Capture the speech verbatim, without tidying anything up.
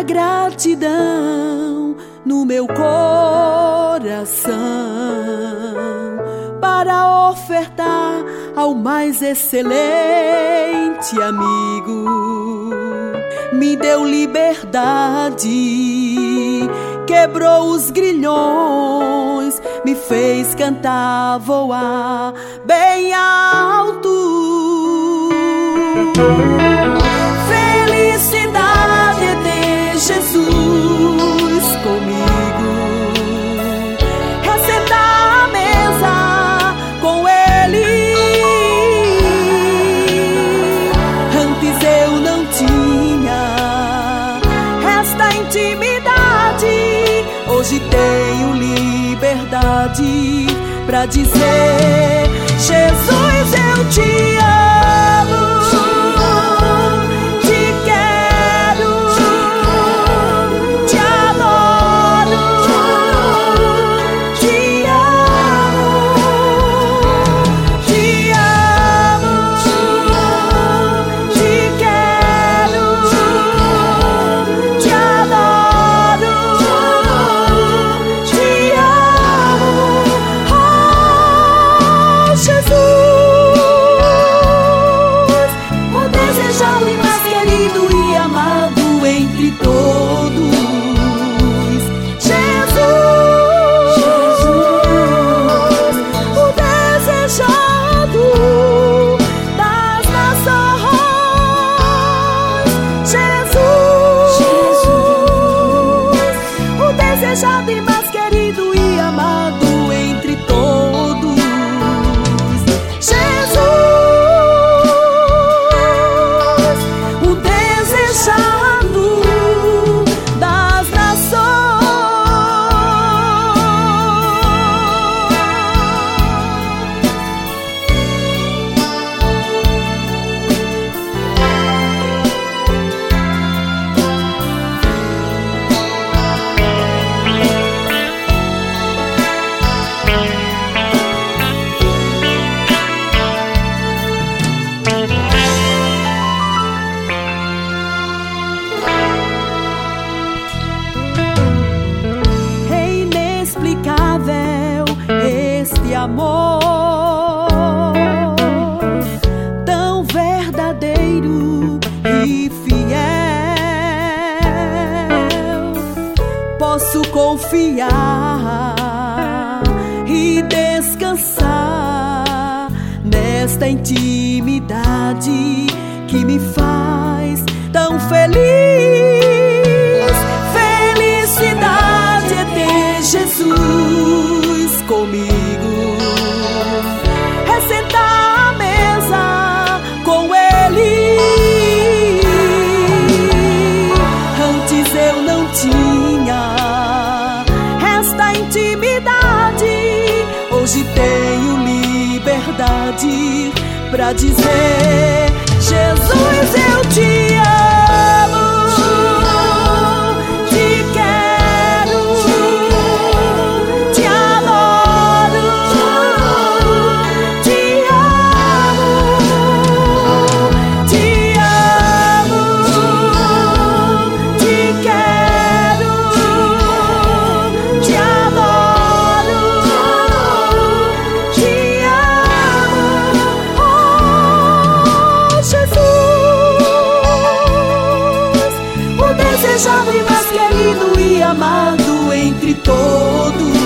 gratidão no meu coração para ofertar ao mais excelente amigo. Me deu liberdade, quebrou os grilhões, me fez cantar, voar bem alto. Felicidade é ter Jesus comigo, ressentar à mesa com Ele. Antes eu não tinha esta intimidade, hoje tenho liberdade pra dizer: Jesus, eu te amo. Desejado e mais querido e amado entre todos. Jesus, o desejado das nações. Este amor tão verdadeiro e fiel, posso confiar e descansar nesta intimidade que me faz tão feliz. Felicidade é ter Jesus comigo, ressentar à mesa com Ele. Antes eu não tinha esta intimidade, hoje tenho liberdade pra dizer: Jesus, eu te amo. Desejado e mais querido e amado entre todos.